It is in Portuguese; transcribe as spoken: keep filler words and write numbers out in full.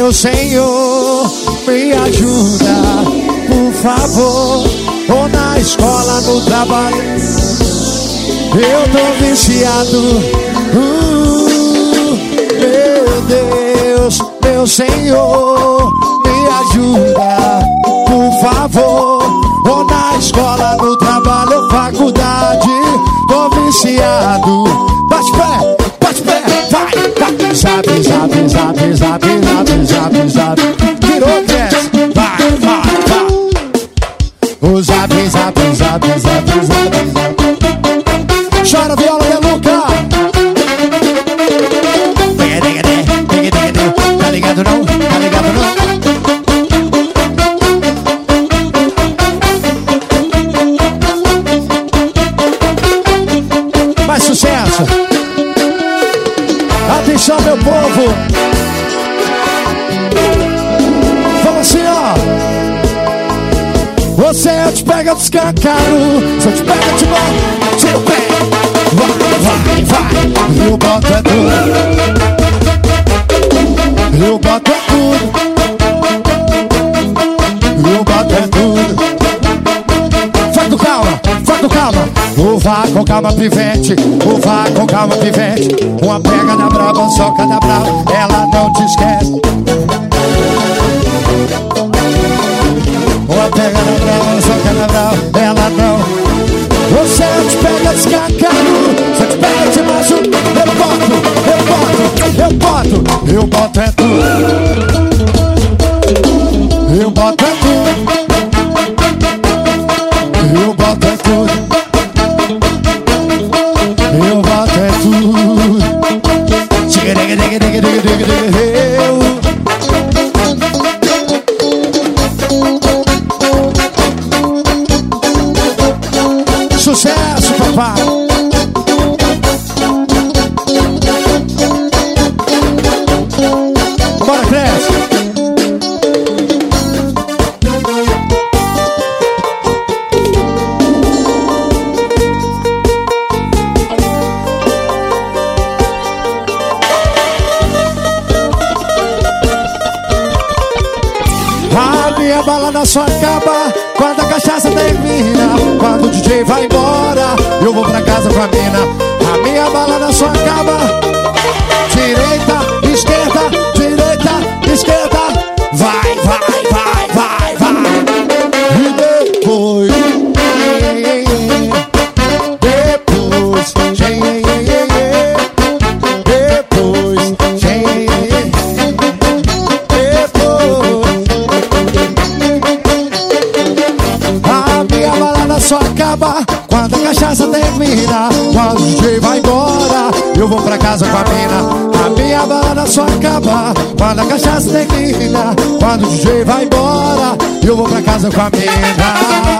meu Senhor, me ajuda, por favor. Ou na escola, no trabalho, eu tô viciado. uh, Meu Deus, meu Senhor, me ajuda, por favor. Ou na escola, no trabalho ou faculdade, tô viciado. Bate pé, bate pé, vai, vai. Zap, zap, zap, zap, zap, zap, zap. Virou dez, vai, vai, vai. O zap, zap, zap, zap, zap, zap. Chora viola de Luca. Tá ligado não? Tá ligado não? Mais sucesso. Atenção, meu povo. Vamos assim, ó. Você eu te pega descancado. Se eu te pega, eu te boto, tira o pé. Vai, vai, vai. Eu boto é tudo. Eu boto é tudo. Eu boto é tudo. Vai com calma, vai com calma. Ou vá com calma, pivete. Ou vá com calma, pivete. Uma pega na brava, soca na brava, ela não te esquece. Uma pega na brava, soca na brava, ela não. Você te pega descacado. Você te pega de macho. Eu boto, eu boto, eu boto. Eu boto é tudo. Eu boto é tudo. Eu boto é tudo. Eu boto é tudo. Diga, diga, diga, diga, diga, diga, diga. Sucesso, papai. Bora, cresce. A minha balada só acaba quando a cachaça termina. Quando o D J vai embora, eu vou pra casa com a mina. A minha balada só acaba. Direita, esquerda, direita, esquerda. Vai, vai, vai, vai, vai. E depois, depois, depois, a minha balada só acaba quando a cachaça termina. Quando o D J vai embora, eu vou pra casa com a mina. A minha balada só acaba quando a cachaça termina. Quando o D J vai embora, eu vou pra casa com a mina.